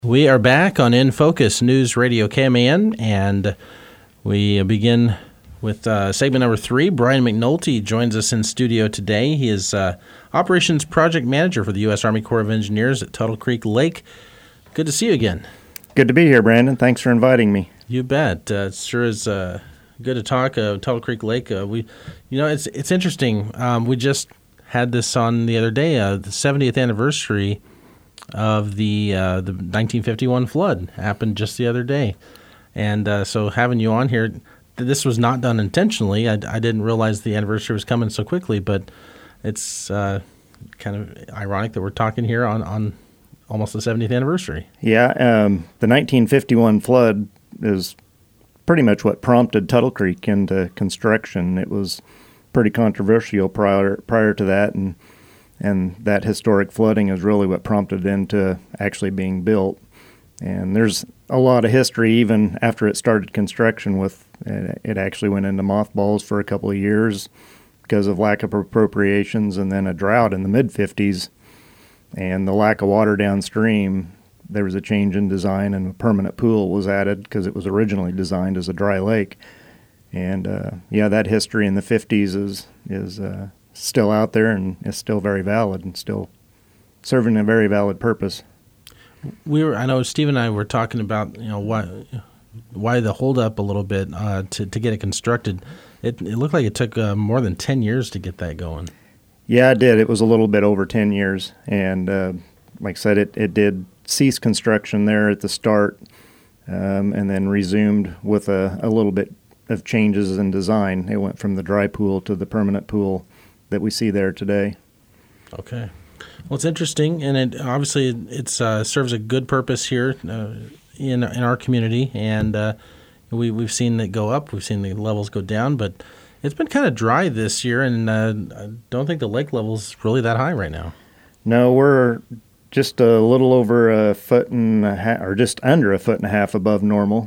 We are back on In Focus News Radio KMAN, and we begin with segment number 3. Brian McNulty joins us in studio today. He is Operations Project Manager for the U.S. Army Corps of Engineers at Tuttle Creek Lake. Good to see you again. Good to be here, Brandon. Thanks for inviting me. You bet. It sure is good to talk. Tuttle Creek Lake. It's interesting. We just had this on the other day, the 70th anniversary of the 1951 flood happened just the other day. And so having you on here, this was not done intentionally. I didn't realize the anniversary was coming so quickly, but it's kind of ironic that we're talking here on almost the 70th anniversary. Yeah, the 1951 flood is pretty much what prompted Tuttle Creek into construction. It was pretty controversial prior to that, and that historic flooding is really what prompted it into actually being built. And there's a lot of history even after it started construction with it actually went into mothballs for a couple of years because of lack of appropriations and then a drought in the mid-50s. And the lack of water downstream, there was a change in design and a permanent pool was added because it was originally designed as a dry lake. And that history in the 50s is still out there and is still very valid and still serving a very valid purpose. I know Steve and I were talking about why the holdup a little bit to get it constructed. It looked like it took more than 10 years to get that going. Yeah, it did. It was a little bit over 10 years, and like I said, it did cease construction there at the start, and then resumed with a little bit of changes in design. It went from the dry pool to the permanent pool that we see there today. Okay. Well, it's interesting, and it obviously serves a good purpose here in our community, and we've seen it go up, we've seen the levels go down, but it's been kind of dry this year, and I don't think the lake level's really that high right now. No, we're just a little over a foot and a half, or just under a foot and a half above normal.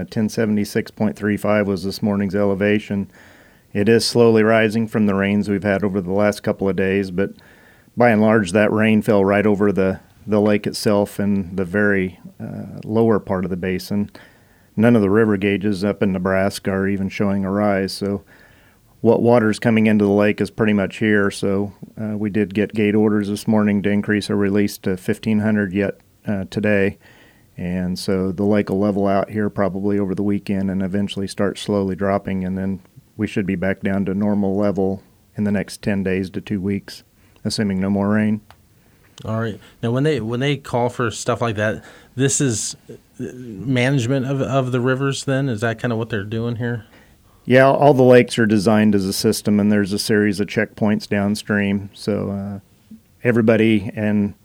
1076.35 was this morning's elevation. It is slowly rising from the rains we've had over the last couple of days, but by and large, that rain fell right over the lake itself and the very lower part of the basin. None of the river gauges up in Nebraska are even showing a rise, so what water's coming into the lake is pretty much here. So we did get gate orders this morning to increase our release to 1,500 yet today. And so the lake will level out here probably over the weekend and eventually start slowly dropping, and then we should be back down to normal level in the next 10 days to 2 weeks, assuming no more rain. All right. Now, when they call for stuff like that, this is management of the rivers then? Is that kind of what they're doing here? Yeah, all the lakes are designed as a system, and there's a series of checkpoints downstream. So everybody in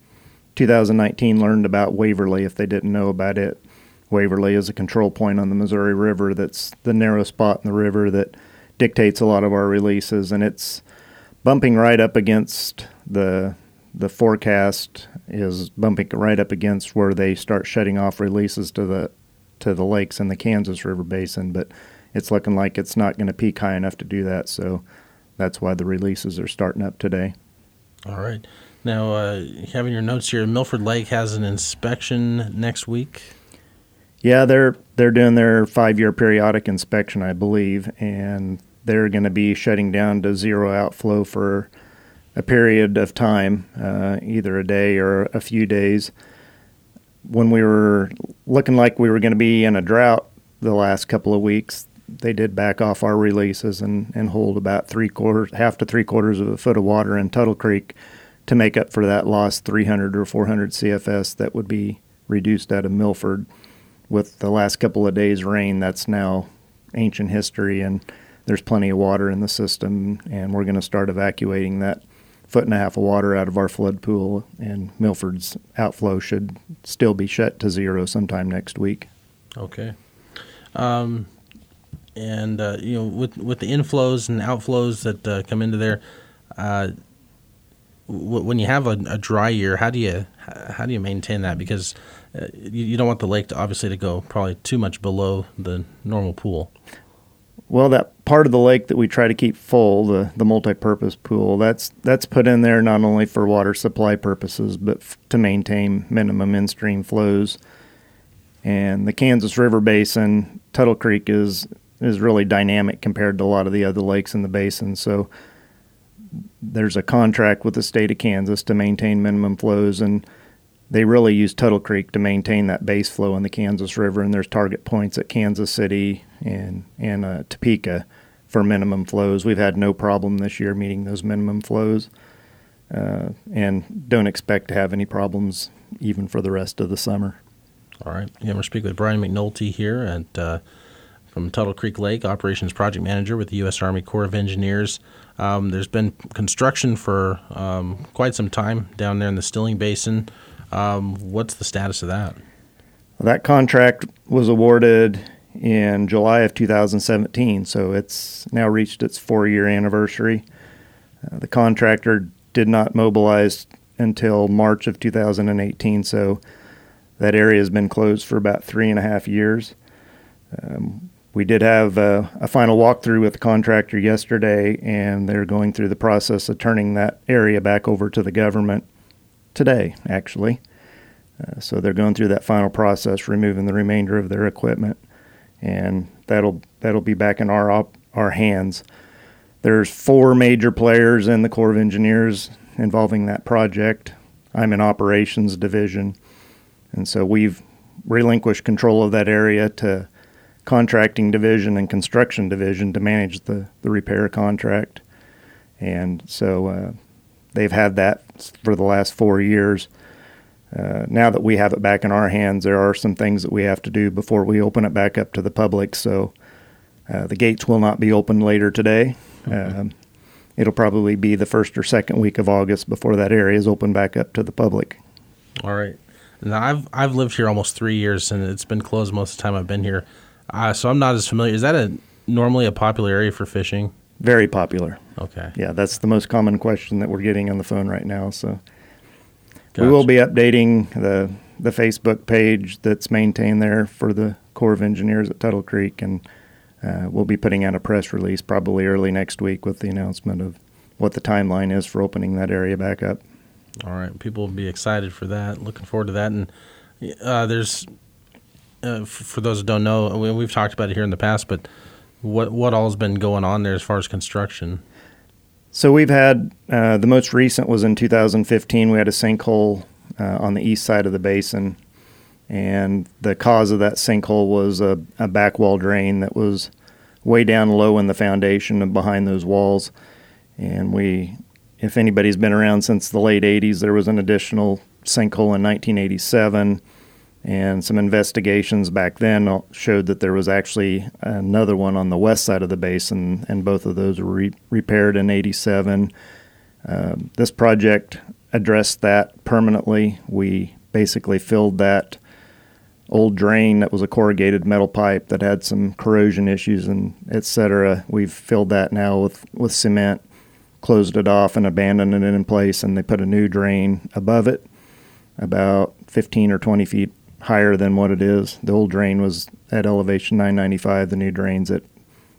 2019 learned about Waverly if they didn't know about it. Waverly is a control point on the Missouri River that's the narrow spot in the river that dictates a lot of our releases, and it's bumping right up against the forecast is bumping right up against where they start shutting off releases to the lakes in the Kansas River Basin, but it's looking like it's not going to peak high enough to do that, so that's why the releases are starting up today. All right. Now, having your notes here, Milford Lake has an inspection next week. Yeah, they're doing their 5-year periodic inspection, I believe, and they're going to be shutting down to zero outflow for a period of time, either a day or a few days. When we were looking like we were going to be in a drought the last couple of weeks, they did back off our releases and hold about half to three-quarters of a foot of water in Tuttle Creek to make up for that lost 300 or 400 CFS that would be reduced out of Milford. With the last couple of days' rain, that's now ancient history, and there's plenty of water in the system, and we're going to start evacuating that foot and a half of water out of our flood pool, and Milford's outflow should still be shut to zero sometime next week. Okay. And with the inflows and outflows that come into there, when you have a dry year, how do you maintain that? Because you don't want the lake to go probably too much below the normal pool. Well, that part of the lake that we try to keep full, the multi-purpose pool, that's put in there not only for water supply purposes, but to maintain minimum in-stream flows And the Kansas River Basin, Tuttle Creek is really dynamic compared to a lot of the other lakes in the basin. So there's a contract with the state of Kansas to maintain minimum flows, and they really use Tuttle Creek to maintain that base flow in the Kansas River. And there's target points at Kansas City and Topeka for minimum flows. We've had no problem this year meeting those minimum flows, and don't expect to have any problems even for the rest of the summer. All right. Yeah, we're speaking with Brian McNulty here from Tuttle Creek Lake, Operations Project Manager with the U.S. Army Corps of Engineers. There's been construction for quite some time down there in the Stilling Basin. What's the status of that? Well, that contract was awarded in July of 2017, so it's now reached its 4-year anniversary. The contractor did not mobilize until March of 2018, so that area has been closed for about 3.5 years. We did have a final walkthrough with the contractor yesterday, and they're going through the process of turning that area back over to the government today, actually. So they're going through that final process, removing the remainder of their equipment, and that'll be back in our hands. There's 4 major players in the Corps of Engineers involving that project. I'm in Operations Division, and so we've relinquished control of that area to Contracting Division and Construction Division to manage the repair contract. And so they've had that for the last 4 years. Now that we have it back in our hands, there are some things that we have to do before we open it back up to the public. So the gates will not be open later today. Mm-hmm. It'll probably be the first or second week of August before that area is opened back up to the public. All right. Now, I've lived here almost 3 years, and it's been closed most of the time I've been here. So I'm not as familiar. Is that normally a popular area for fishing? Very popular. Okay. Yeah, that's the most common question that we're getting on the phone right now. So gotcha. We will be updating the Facebook page that's maintained there for the Corps of Engineers at Tuttle Creek, and we'll be putting out a press release probably early next week with the announcement of what the timeline is for opening that area back up. All right. People will be excited for that. Looking forward to that. And there's, for those who don't know, we've talked about it here in the past, but what all has been going on there as far as construction? So we've had, the most recent was in 2015. We had a sinkhole on the east side of the basin, and the cause of that sinkhole was a back wall drain that was way down low in the foundation and behind those walls. And if anybody's been around since the late 80s, there was an additional sinkhole in 1987, and some investigations back then showed that there was actually another one on the west side of the basin, and both of those were repaired in 87. This project addressed that permanently. We basically filled that old drain that was a corrugated metal pipe that had some corrosion issues and et cetera. We've filled that now with cement, closed it off and abandoned it in place, and they put a new drain above it, about 15 or 20 feet higher than what it is. The old drain was at elevation 995. The new drain's at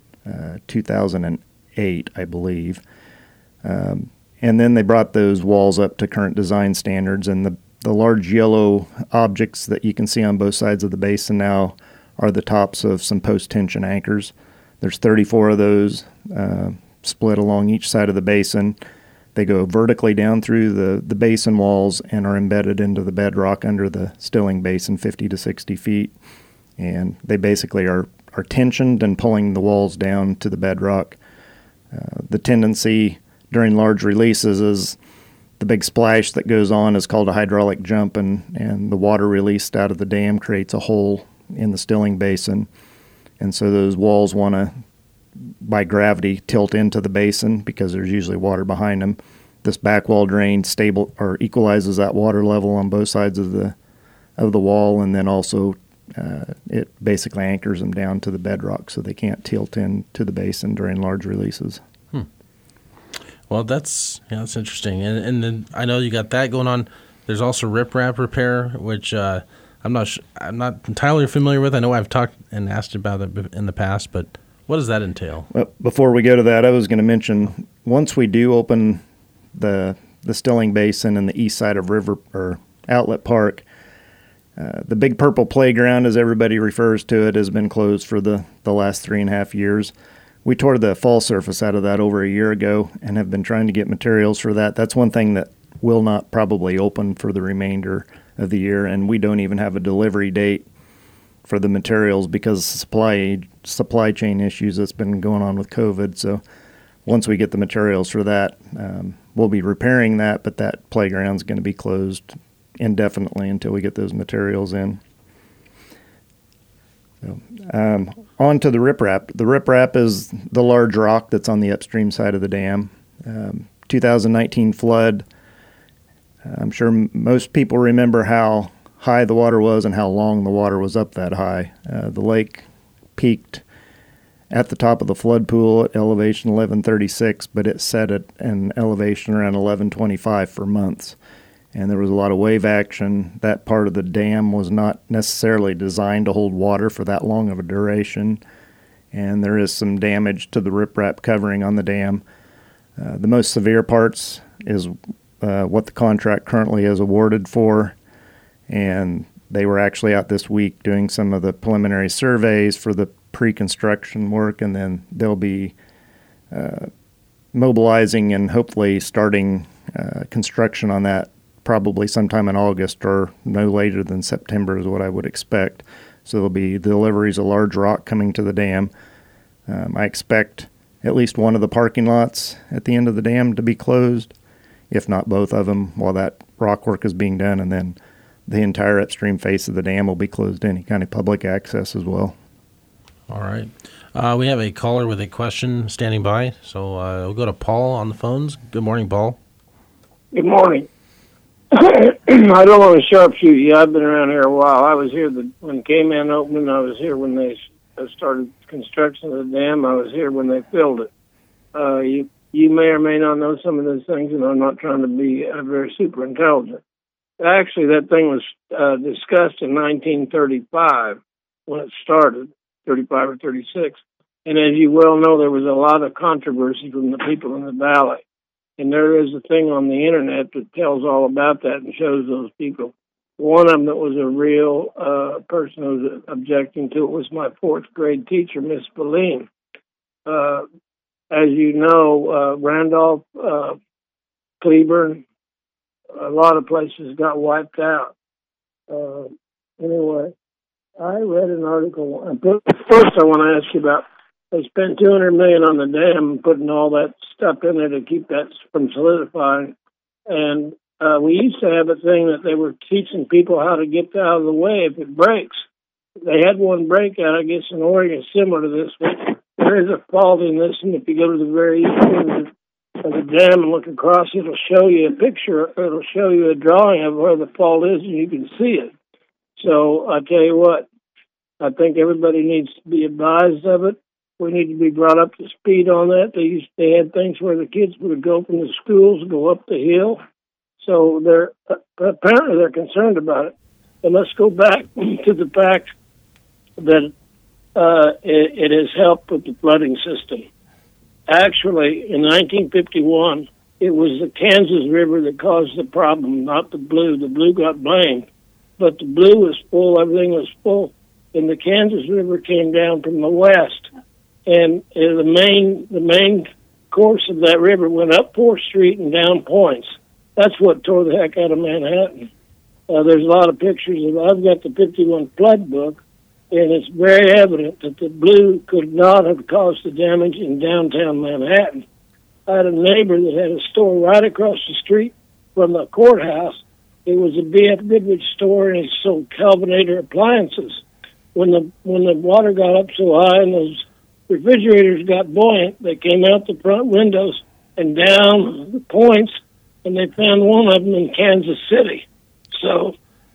2008, I believe. And then they brought those walls up to current design standards, and the large yellow objects that you can see on both sides of the basin now are the tops of some post-tension anchors. There's 34 of those split along each side of the basin. They go vertically down through the basin walls and are embedded into the bedrock under the Stilling Basin 50 to 60 feet. And they basically are tensioned and pulling the walls down to the bedrock. The tendency during large releases is the big splash that goes on is called a hydraulic jump, and the water released out of the dam creates a hole in the Stilling Basin. And so those walls want to, by gravity, tilt into the basin because there's usually water behind them. This back wall drain equalizes that water level on both sides of the wall, and then also it basically anchors them down to the bedrock so they can't tilt into the basin during large releases. Well, that's interesting, and then I know you got that going on. There's also riprap repair, which I'm not entirely familiar with. I know I've talked and asked about it in the past, but what does that entail? Well, before we go to that, I was going to mention, once we do open the Stilling Basin and the east side of River or Outlet Park, The Big Purple Playground, as everybody refers to it, has been closed for the last 3.5 years. We tore the fall surface out of that over a year ago and have been trying to get materials for that. That's one thing that will not probably open for the remainder of the year, and we don't even have a delivery date for the materials because of supply chain issues that's been going on with COVID. So once we get the materials for that, we'll be repairing that, but that playground's going to be closed indefinitely until we get those materials in. So, on to the riprap. The riprap is the large rock that's on the upstream side of the dam. 2019 flood. I'm sure most people remember how high the water was and how long the water was up that high. The lake peaked at the top of the flood pool at elevation 1136, but it set at an elevation around 1125 for months. And there was a lot of wave action. That part of the dam was not necessarily designed to hold water for that long of a duration. And there is some damage to the riprap covering on the dam. The most severe parts is what the contract currently is awarded for. And they were actually out this week doing some of the preliminary surveys for the pre-construction work, and then they'll be mobilizing and hopefully starting construction on that probably sometime in August or no later than September is what I would expect. So there'll be deliveries of large rock coming to the dam. I expect at least one of the parking lots at the end of the dam to be closed, if not both of them, while that rock work is being done, and then the entire upstream face of the dam will be closed to any kind of public access as well. All right. We have a caller with a question standing by, so we'll go to Paul on the phones. Good morning, Paul. Good morning. I don't want to sharpshoot you. I've been around here a while. I was here when K-Man opened. I was here when they started construction of the dam. I was here when they filled it. You may or may not know some of those things, and I'm not trying to be very super intelligent. Actually, that thing was discussed in 1935 when it started, 35 or 36. And as you well know, there was a lot of controversy from the people in the valley. And there is a thing on the internet that tells all about that and shows those people. One of them that was a real person who was objecting to it was my fourth grade teacher, Miss Boline. As you know, Randolph, Cleburne, a lot of places got wiped out. Anyway, I read an article. First, I want to ask you about. They spent $200 million on the dam and putting all that stuff in there to keep that from solidifying. And we used to have a thing that they were teaching people how to get out of the way if it breaks. They had one breakout, I guess, in Oregon, similar to this one. There is a fault in this, and if you go to the very east end of the dam and look across, it'll show you a picture. It'll show you a drawing of where the fault is, and you can see it. So I tell you what, I think everybody needs to be advised of it. We need to be brought up to speed on that. They had things where the kids would go from the schools, go up the hill. So apparently they're concerned about it. And let's go back to the fact that it has helped with the flooding system. Actually, in 1951, it was the Kansas River that caused the problem, not the Blue. The Blue got blamed, but the Blue was full. Everything was full, and the Kansas River came down from the west. And the main course of that river went up 4th Street and down Points. That's what tore the heck out of Manhattan. There's a lot of pictures of. I've got the 51 flood book, and it's very evident that the Blue could not have caused the damage in downtown Manhattan. I had a neighbor that had a store right across the street from the courthouse. It was a B.F. Goodrich store, and he sold Kelvinator appliances. When the water got up so high and those refrigerators got buoyant, they came out the front windows and down the Points, and they found one of them in Kansas City. So,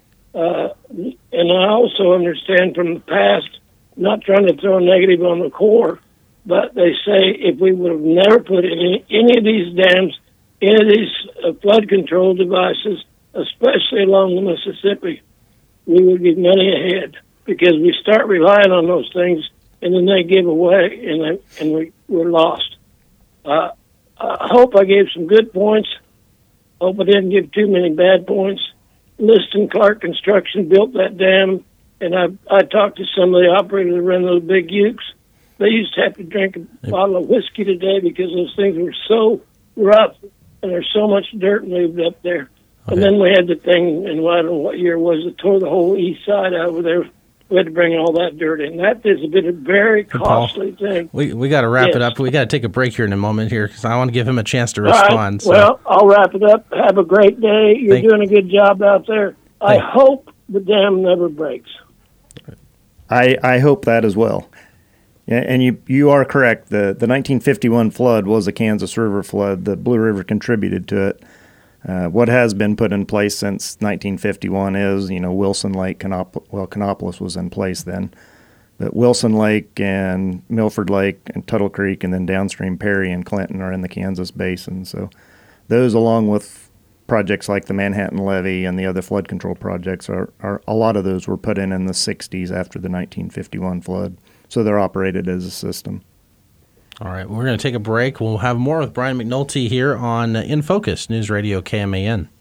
and I also understand from the past, not trying to throw a negative on the Corps, but they say if we would have never put any of these dams, any of these flood control devices, especially along the Mississippi, we would be money ahead, because we start relying on those things and then they give away, and we're lost. I hope I gave some good points. Hope I didn't give too many bad points. Liston Clark Construction built that dam, and I talked to some of the operators that run those big ukes. They used to have to drink a bottle of whiskey today because those things were so rough, and there's so much dirt moved up there. Okay. And then we had the thing, and I don't know what year it was, it tore the whole east side over there. We had to bring all that dirt in. That has been a very costly thing. We got to wrap it up. We got to take a break here in a moment here because I want to give him a chance to respond. Right. So. Well, I'll wrap it up. Have a great day. You're doing a good job out there. I hope the dam never breaks. I hope that as well. Yeah, and you are correct. The 1951 flood was a Kansas River flood. The Blue River contributed to it. What has been put in place since 1951 is, Wilson Lake, Canopolis was in place then. But Wilson Lake and Milford Lake and Tuttle Creek and then downstream Perry and Clinton are in the Kansas Basin. So those, along with projects like the Manhattan Levee and the other flood control projects, are a lot of those were put in the 60s after the 1951 flood. So they're operated as a system. All right, we're going to take a break. We'll have more with Brian McNulty here on In Focus, News Radio KMAN.